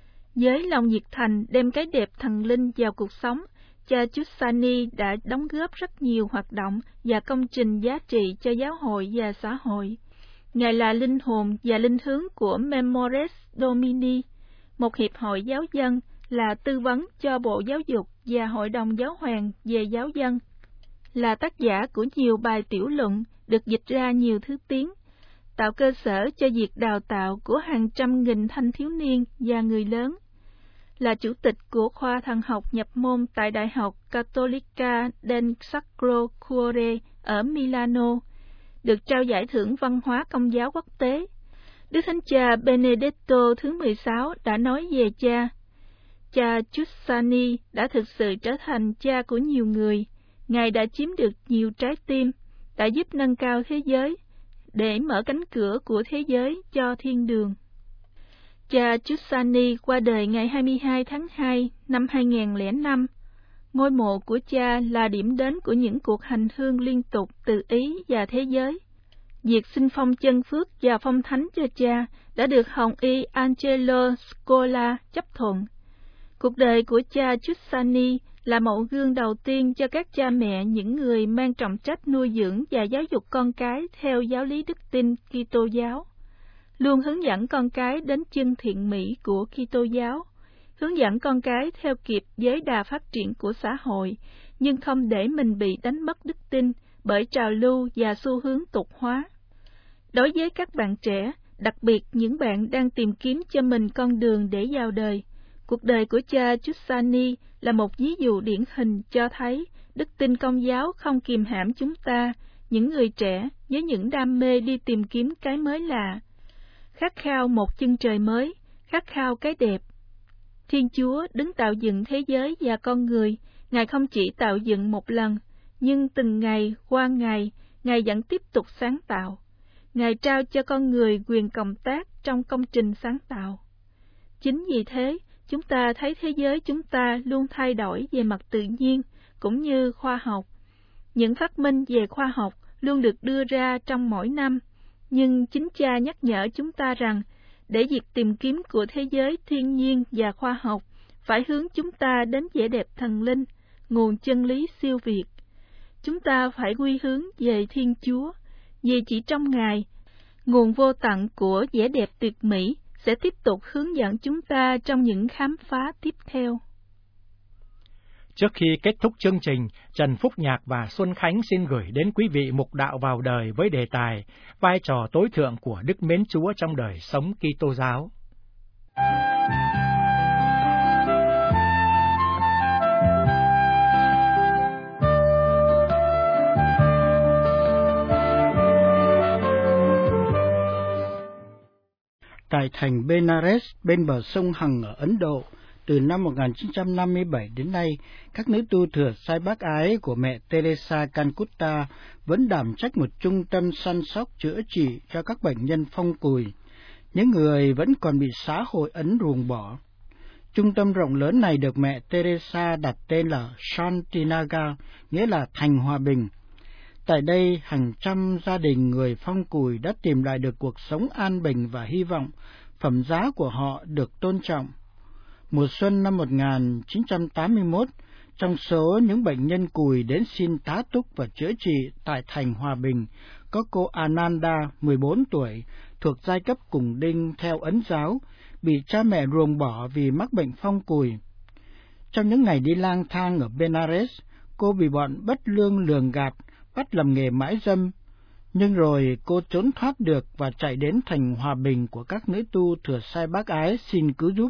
Với lòng nhiệt thành đem cái đẹp thần linh vào cuộc sống, cha Giussani đã đóng góp rất nhiều hoạt động và công trình giá trị cho giáo hội và xã hội. Ngài là linh hồn và linh hướng của Memores Domini, một hiệp hội giáo dân, là tư vấn cho Bộ Giáo dục và Hội đồng Giáo hoàng về giáo dân, là tác giả của nhiều bài tiểu luận được dịch ra nhiều thứ tiếng, tạo cơ sở cho việc đào tạo của hàng trăm nghìn thanh thiếu niên và người lớn, là chủ tịch của khoa thần học nhập môn tại Đại học Cattolica del Sacro Cuore ở Milano, được trao giải thưởng văn hóa công giáo quốc tế. Đức Thánh Cha Benedetto thứ mười sáu đã nói về cha: cha Giussani đã thực sự trở thành cha của nhiều người. Ngài đã chiếm được nhiều trái tim, đã giúp nâng cao thế giới, để mở cánh cửa của thế giới cho thiên đường. Cha Giussani qua đời ngày hai mươi hai tháng hai năm hai nghìn lẻ năm. Ngôi mộ của cha là điểm đến của những cuộc hành hương liên tục từ Ý và thế giới. Việc xin phong chân phước và phong thánh cho cha đã được Hồng y Angelo Scola chấp thuận. Cuộc đời của cha Giussani là mẫu gương đầu tiên cho các cha mẹ, những người mang trọng trách nuôi dưỡng và giáo dục con cái theo giáo lý đức tin Kitô giáo, luôn hướng dẫn con cái đến chân thiện mỹ của Kitô giáo, hướng dẫn con cái theo kịp với đà phát triển của xã hội, nhưng không để mình bị đánh mất đức tin bởi trào lưu và xu hướng tục hóa. Đối với các bạn trẻ, đặc biệt những bạn đang tìm kiếm cho mình con đường để vào đời, cuộc đời của cha Giussani là một ví dụ điển hình cho thấy đức tin Công giáo không kìm hãm chúng ta, những người trẻ với những đam mê đi tìm kiếm cái mới lạ, khát khao một chân trời mới, khát khao cái đẹp. Thiên Chúa đứng tạo dựng thế giới và con người, Ngài không chỉ tạo dựng một lần, nhưng từng ngày qua ngày, Ngài vẫn tiếp tục sáng tạo. Ngài trao cho con người quyền cộng tác trong công trình sáng tạo. Chính vì thế, chúng ta thấy thế giới chúng ta luôn thay đổi về mặt tự nhiên, cũng như khoa học. Những phát minh về khoa học luôn được đưa ra trong mỗi năm, nhưng chính cha nhắc nhở chúng ta rằng, để việc tìm kiếm của thế giới thiên nhiên và khoa học phải hướng chúng ta đến vẻ đẹp thần linh, nguồn chân lý siêu việt. Chúng ta phải quy hướng về Thiên Chúa, vì chỉ trong Ngài, nguồn vô tận của vẻ đẹp tuyệt mỹ sẽ tiếp tục hướng dẫn chúng ta trong những khám phá tiếp theo. Trước khi kết thúc chương trình, Trần Phúc Nhạc và Xuân Khánh xin gửi đến quý vị mục đạo vào đời với đề tài vai trò tối thượng của Đức Mến Chúa trong đời sống Kitô giáo. Tại thành Benares bên bờ sông Hằng ở Ấn Độ, từ năm một nghìn chín trăm năm mươi bảy đến nay, các nữ tu thừa sai bác ái của mẹ Teresa Calcutta vẫn đảm trách một trung tâm săn sóc chữa trị cho các bệnh nhân phong cùi, những người vẫn còn bị xã hội Ấn ruồng bỏ. Trung tâm rộng lớn này được mẹ Teresa đặt tên là Shantinagar, nghĩa là thành hòa bình. Tại đây, hàng trăm gia đình người phong cùi đã tìm lại được cuộc sống an bình và hy vọng, phẩm giá của họ được tôn trọng. Mùa xuân năm một nghìn chín trăm tám mươi mốt, trong số những bệnh nhân cùi đến xin tá túc và chữa trị tại thành Hòa Bình, có cô Ananda, mười bốn tuổi, thuộc giai cấp cùng đinh theo Ấn giáo, bị cha mẹ ruồng bỏ vì mắc bệnh phong cùi. Trong những ngày đi lang thang ở Benares, cô bị bọn bất lương lường gạt, bắt làm nghề mãi dâm, nhưng rồi cô trốn thoát được và chạy đến thành Hòa Bình của các nữ tu thừa sai bác ái xin cứu giúp.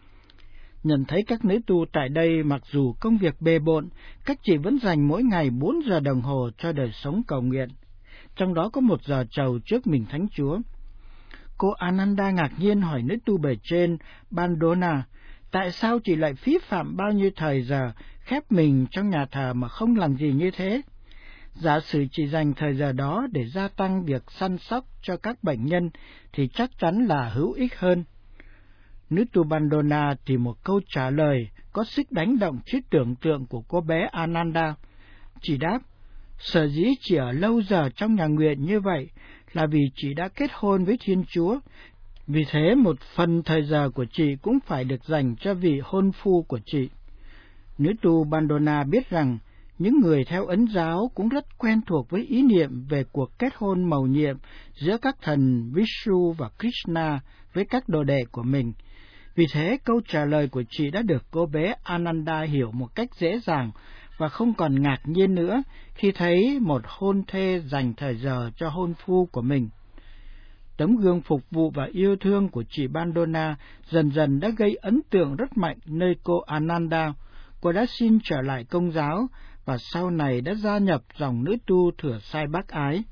Nhận thấy các nữ tu tại đây mặc dù công việc bề bộn, các chị vẫn dành mỗi ngày bốn giờ đồng hồ cho đời sống cầu nguyện, trong đó có một giờ trầu trước mình Thánh Chúa. Cô Ananda ngạc nhiên hỏi nữ tu bề trên, Bandona, tại sao chị lại phí phạm bao nhiêu thời giờ khép mình trong nhà thờ mà không làm gì như thế? Giả sử chị dành thời giờ đó để gia tăng việc săn sóc cho các bệnh nhân thì chắc chắn là hữu ích hơn. Nữ tu Bandona tìm một câu trả lời có sức đánh động trí tưởng tượng của cô bé Ananda. Chị đáp, sở dĩ chị ở lâu giờ trong nhà nguyện như vậy là vì chị đã kết hôn với Thiên Chúa. Vì thế một phần thời giờ của chị cũng phải được dành cho vị hôn phu của chị. Nữ tu Bandona biết rằng những người theo Ấn giáo cũng rất quen thuộc với ý niệm về cuộc kết hôn mầu nhiệm giữa các thần Vishnu và Krishna với các đồ đệ của mình. Vì thế, câu trả lời của chị đã được cô bé Ananda hiểu một cách dễ dàng và không còn ngạc nhiên nữa khi thấy một hôn thê dành thời giờ cho hôn phu của mình. Tấm gương phục vụ và yêu thương của chị Bandona dần dần đã gây ấn tượng rất mạnh nơi cô Ananda. Cô đã xin trở lại Công giáo và sau này đã gia nhập dòng nữ tu thừa sai bác ái.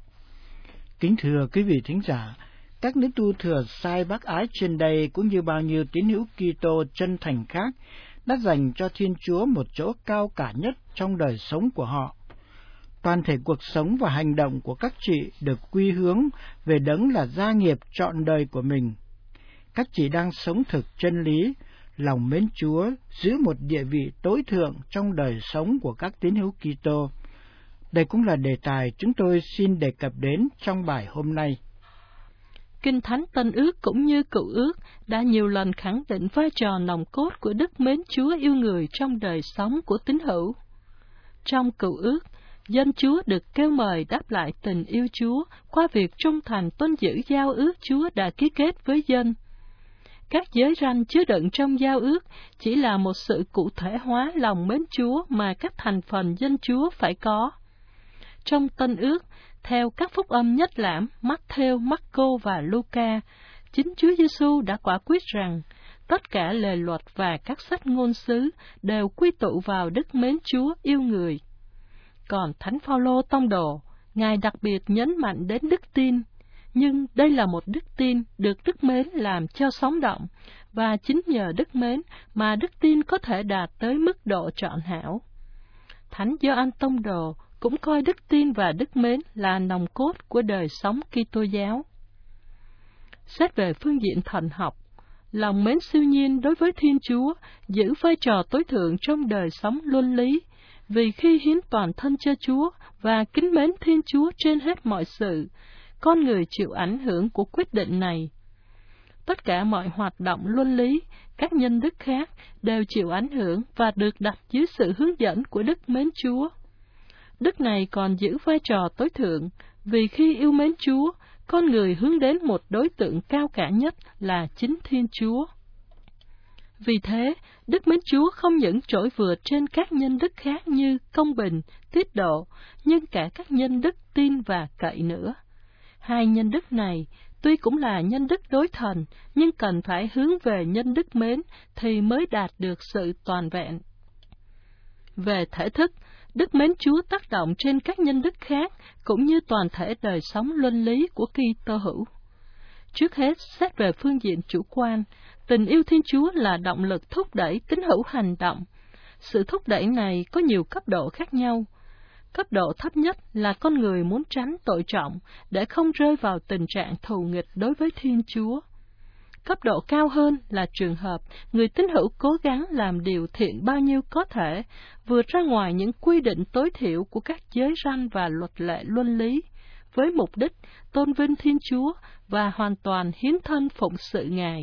Kính thưa quý vị thính giả, các nữ tu thừa sai bác ái trên đây cũng như bao nhiêu tín hữu Kitô chân thành khác đã dành cho Thiên Chúa một chỗ cao cả nhất trong đời sống của họ. Toàn thể cuộc sống và hành động của các chị được quy hướng về đấng là gia nghiệp trọn đời của mình. Các chị đang sống thực chân lý, lòng mến Chúa, giữ một địa vị tối thượng trong đời sống của các tín hữu Kitô. Đây cũng là đề tài chúng tôi xin đề cập đến trong bài hôm nay. Kinh Thánh Tân Ước cũng như Cựu Ước đã nhiều lần khẳng định vai trò nòng cốt của đức mến Chúa yêu người trong đời sống của tín hữu. Trong Cựu Ước, dân Chúa được kêu mời đáp lại tình yêu Chúa qua việc trung thành tuân giữ giao ước Chúa đã ký kết với dân. Các giới răn chứa đựng trong giao ước chỉ là một sự cụ thể hóa lòng mến Chúa mà các thành phần dân Chúa phải có. Trong Tân Ước, theo các phúc âm nhất lãm Matthew, Marco và Luca, chính Chúa Giêsu đã quả quyết rằng tất cả lề luật và các sách ngôn sứ đều quy tụ vào đức mến Chúa yêu người. Còn Thánh Phaolô tông đồ, Ngài đặc biệt nhấn mạnh đến đức tin, nhưng đây là một đức tin được đức mến làm cho sống động, và chính nhờ đức mến mà đức tin có thể đạt tới mức độ trọn hảo. Thánh Gioan tông đồ cũng coi đức tin và đức mến là nòng cốt của đời sống Kitô giáo. Xét về phương diện thần học, lòng mến siêu nhiên đối với Thiên Chúa giữ vai trò tối thượng trong đời sống luân lý, vì khi hiến toàn thân cho Chúa và kính mến Thiên Chúa trên hết mọi sự, con người chịu ảnh hưởng của quyết định này. Tất cả mọi hoạt động luân lý, các nhân đức khác đều chịu ảnh hưởng và được đặt dưới sự hướng dẫn của đức mến Chúa. Đức này còn giữ vai trò tối thượng, vì khi yêu mến Chúa, con người hướng đến một đối tượng cao cả nhất là chính Thiên Chúa. Vì thế, đức mến Chúa không những trỗi vượt trên các nhân đức khác như công bình, tiết độ, nhưng cả các nhân đức tin và cậy nữa. Hai nhân đức này, tuy cũng là nhân đức đối thần, nhưng cần phải hướng về nhân đức mến thì mới đạt được sự toàn vẹn. Về thể thức, đức mến Chúa tác động trên các nhân đức khác, cũng như toàn thể đời sống luân lý của Kitô hữu. Trước hết, xét về phương diện chủ quan, tình yêu Thiên Chúa là động lực thúc đẩy tín hữu hành động. Sự thúc đẩy này có nhiều cấp độ khác nhau. Cấp độ thấp nhất là con người muốn tránh tội trọng để không rơi vào tình trạng thù nghịch đối với Thiên Chúa. Cấp độ cao hơn là trường hợp người tín hữu cố gắng làm điều thiện bao nhiêu có thể, vượt ra ngoài những quy định tối thiểu của các giới răn và luật lệ luân lý, với mục đích tôn vinh Thiên Chúa và hoàn toàn hiến thân phụng sự Ngài.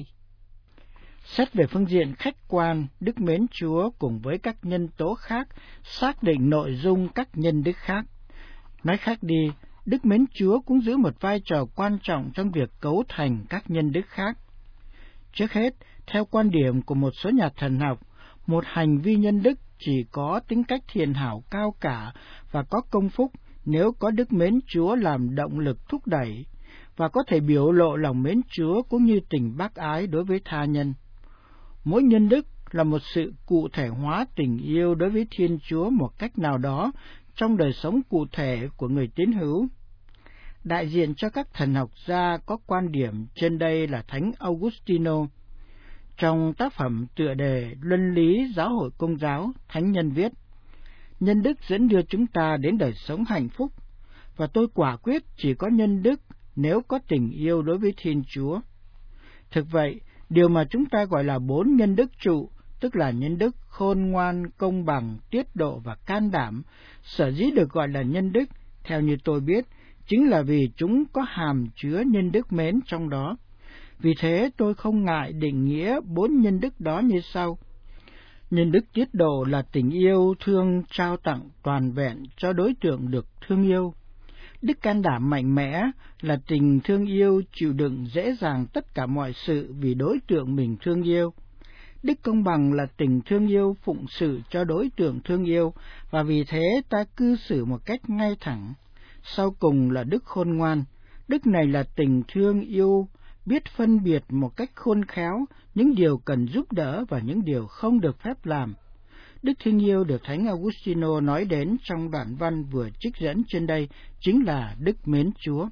Xét về phương diện khách quan, đức mến Chúa cùng với các nhân tố khác xác định nội dung các nhân đức khác. Nói khác đi, đức mến Chúa cũng giữ một vai trò quan trọng trong việc cấu thành các nhân đức khác. Trước hết, theo quan điểm của một số nhà thần học, một hành vi nhân đức chỉ có tính cách thiện hảo cao cả và có công phúc nếu có đức mến Chúa làm động lực thúc đẩy, và có thể biểu lộ lòng mến Chúa cũng như tình bác ái đối với tha nhân. Mỗi nhân đức là một sự cụ thể hóa tình yêu đối với Thiên Chúa một cách nào đó trong đời sống cụ thể của người tín hữu. Đại diện cho các thần học gia có quan điểm trên đây là Thánh Augustino. Trong tác phẩm tựa đề Luân lý giáo hội Công giáo, Thánh nhân viết: nhân đức dẫn đưa chúng ta đến đời sống hạnh phúc, và tôi quả quyết chỉ có nhân đức nếu có tình yêu đối với Thiên Chúa. Thực vậy, điều mà chúng ta gọi là bốn nhân đức trụ, tức là nhân đức khôn ngoan, công bằng, tiết độ và can đảm, sở dĩ được gọi là nhân đức, theo như tôi biết, chính là vì chúng có hàm chứa nhân đức mến trong đó. Vì thế tôi không ngại định nghĩa bốn nhân đức đó như sau. Nhân đức tiết độ là tình yêu thương trao tặng toàn vẹn cho đối tượng được thương yêu. Đức can đảm mạnh mẽ là tình thương yêu chịu đựng dễ dàng tất cả mọi sự vì đối tượng mình thương yêu. Đức công bằng là tình thương yêu phụng sự cho đối tượng thương yêu, và vì thế ta cư xử một cách ngay thẳng. Sau cùng là đức khôn ngoan. Đức này là tình thương yêu biết phân biệt một cách khôn khéo những điều cần giúp đỡ và những điều không được phép làm. Đức thương yêu được Thánh Augustino nói đến trong đoạn văn vừa trích dẫn trên đây chính là đức mến Chúa.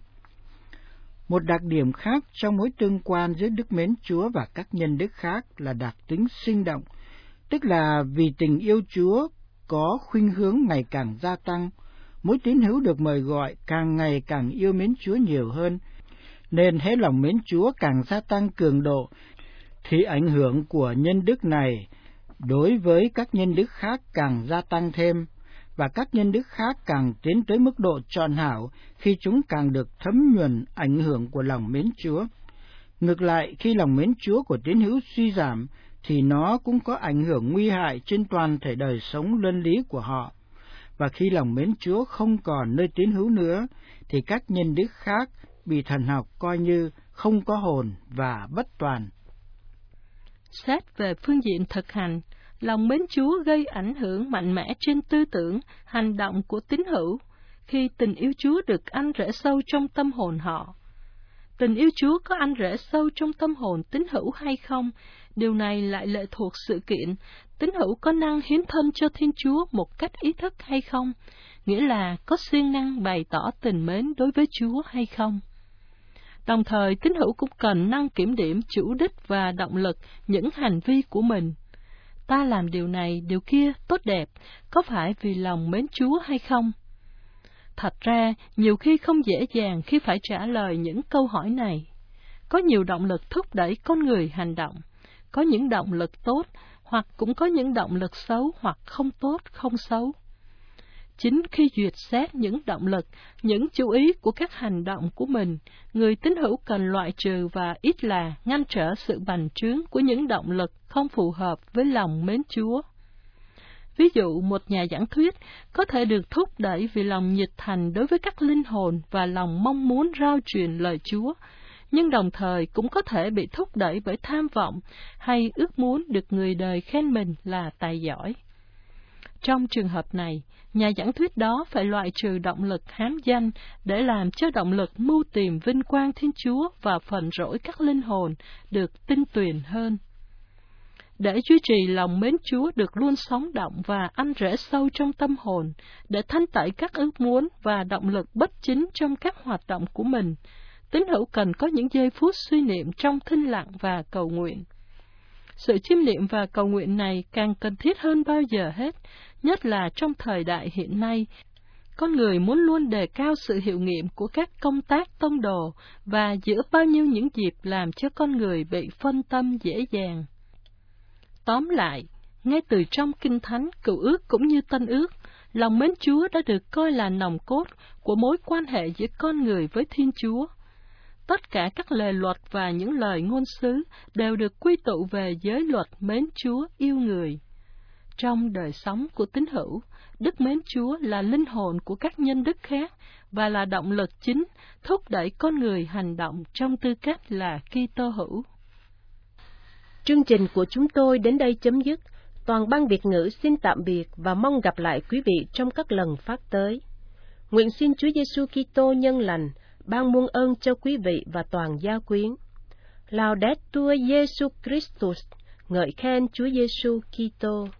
Một đặc điểm khác trong mối tương quan giữa đức mến Chúa và các nhân đức khác là đặc tính sinh động, tức là vì tình yêu Chúa có khuynh hướng ngày càng gia tăng, mỗi tín hữu được mời gọi càng ngày càng yêu mến Chúa nhiều hơn, nên hễ lòng mến Chúa càng gia tăng cường độ, thì ảnh hưởng của nhân đức này đối với các nhân đức khác càng gia tăng thêm, và các nhân đức khác càng tiến tới mức độ trọn hảo khi chúng càng được thấm nhuần ảnh hưởng của lòng mến Chúa. Ngược lại, khi lòng mến Chúa của tín hữu suy giảm, thì nó cũng có ảnh hưởng nguy hại trên toàn thể đời sống luân lý của họ. Và khi lòng mến Chúa không còn nơi tín hữu nữa, thì các nhân đức khác bị thần học coi như không có hồn và bất toàn. Xét về phương diện thực hành, lòng mến Chúa gây ảnh hưởng mạnh mẽ trên tư tưởng, hành động của tín hữu, khi tình yêu Chúa được ăn rễ sâu trong tâm hồn họ. Tình yêu Chúa có ăn rễ sâu trong tâm hồn tín hữu hay không, điều này lại lệ thuộc sự kiện tín hữu có năng hiến thân cho Thiên Chúa một cách ý thức hay không, nghĩa là có siêng năng bày tỏ tình mến đối với Chúa hay không. Đồng thời, tín hữu cũng cần năng kiểm điểm chủ đích và động lực những hành vi của mình. Ta làm điều này, điều kia tốt đẹp, có phải vì lòng mến Chúa hay không? Thật ra, nhiều khi không dễ dàng khi phải trả lời những câu hỏi này. Có nhiều động lực thúc đẩy con người hành động, có những động lực tốt, hoặc cũng có những động lực xấu hoặc không tốt, không xấu. chính khi duyệt xét những động lực, những chú ý của các hành động của mình, người tín hữu cần loại trừ và ít là ngăn trở sự bành trướng của những động lực không phù hợp với lòng mến Chúa. Ví dụ, một nhà giảng thuyết có thể được thúc đẩy vì lòng nhiệt thành đối với các linh hồn và lòng mong muốn rao truyền lời Chúa, nhưng đồng thời cũng có thể bị thúc đẩy bởi tham vọng hay ước muốn được người đời khen mình là tài giỏi. Trong trường hợp này, nhà giảng thuyết đó phải loại trừ động lực hám danh để làm cho động lực mưu tìm vinh quang Thiên Chúa và phần rỗi các linh hồn được tinh tuyền hơn. Để duy trì lòng mến Chúa được luôn sống động và ăn rễ sâu trong tâm hồn, để thanh tẩy các ước muốn và động lực bất chính trong các hoạt động của mình, tín hữu cần có những giây phút suy niệm trong thinh lặng và cầu nguyện. Sự chiêm niệm và cầu nguyện này càng cần thiết hơn bao giờ hết, nhất là trong thời đại hiện nay. Con người muốn luôn đề cao sự hiệu nghiệm của các công tác tông đồ và giữa bao nhiêu những dịp làm cho con người bị phân tâm dễ dàng. Tóm lại, ngay từ trong Kinh Thánh, Cựu Ước cũng như Tân Ước, lòng mến Chúa đã được coi là nòng cốt của mối quan hệ giữa con người với Thiên Chúa. Tất cả các lề luật và những lời ngôn sứ đều được quy tụ về giới luật mến Chúa yêu người. Trong đời sống của tín hữu, đức mến Chúa là linh hồn của các nhân đức khác và là động lực chính thúc đẩy con người hành động trong tư cách là Kitô hữu. Chương trình của chúng tôi đến đây chấm dứt. Toàn ban Việt ngữ xin tạm biệt và mong gặp lại quý vị trong các lần phát tới. Nguyện xin Chúa Giêsu Kitô nhân lành ban muôn ơn cho quý vị và toàn gia quyến. Laudetur Jesus Christus, ngợi khen Chúa Giêsu Kitô.